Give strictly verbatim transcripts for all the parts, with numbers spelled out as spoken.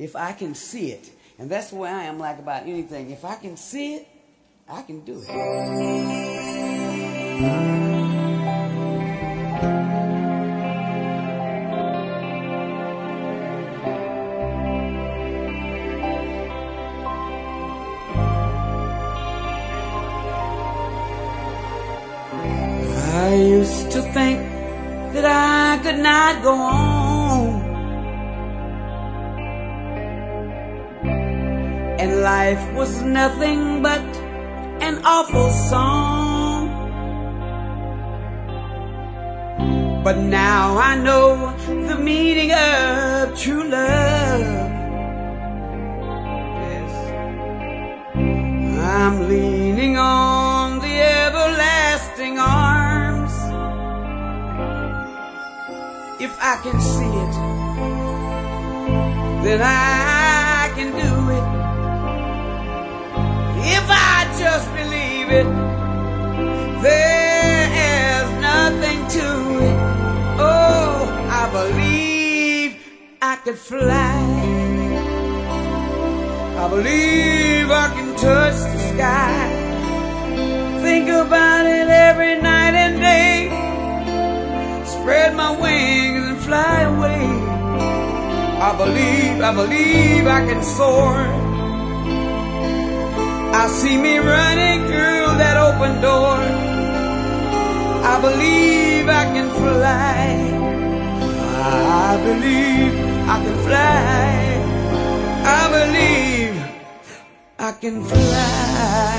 if I can see it. And that's the way I am like about anything. If I can see it, I can do it. I used to think that I could not go on, and life was nothing but an awful song. But now I know the meaning of true love. Yes, I'm leaning on the everlasting arms. If I can see it, then I can do it. If I just believe it, there's nothing to it. Oh, I believe I could fly. I believe I can touch the sky. Think about it every night and day. Spread my wings and fly away. I believe, I believe I can soar. I see me running through that open door. I believe I can fly. I believe I can fly. I believe I can fly.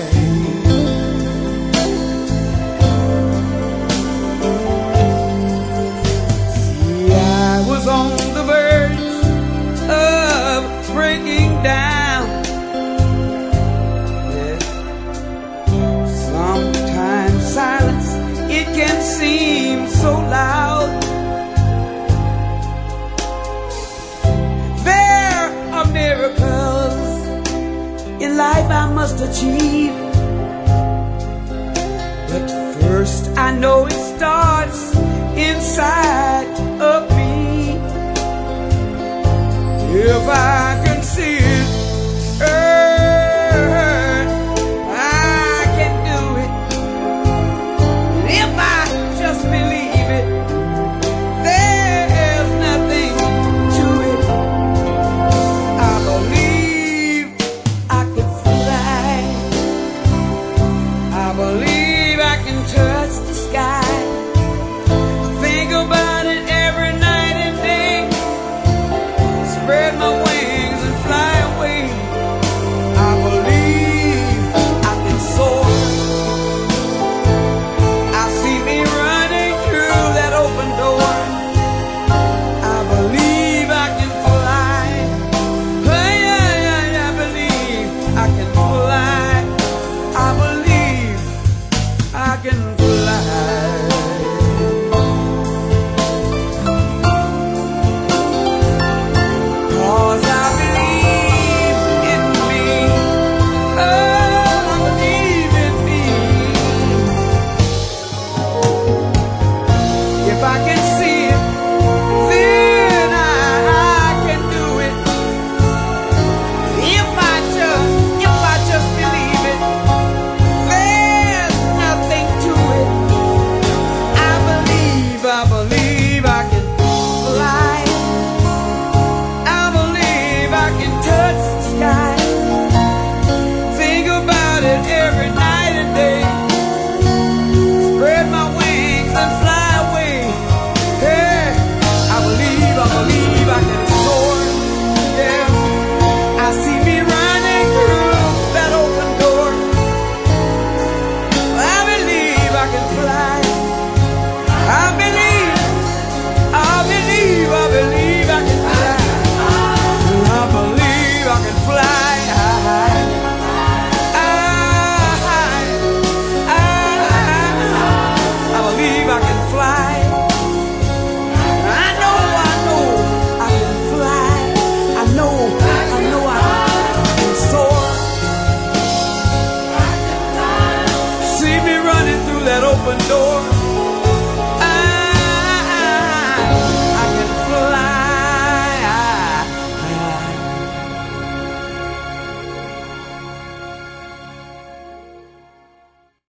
On the verge of breaking down. Yeah. Sometimes silence, it can seem so loud. There are miracles in life I must achieve, but first I know it starts inside of me. If I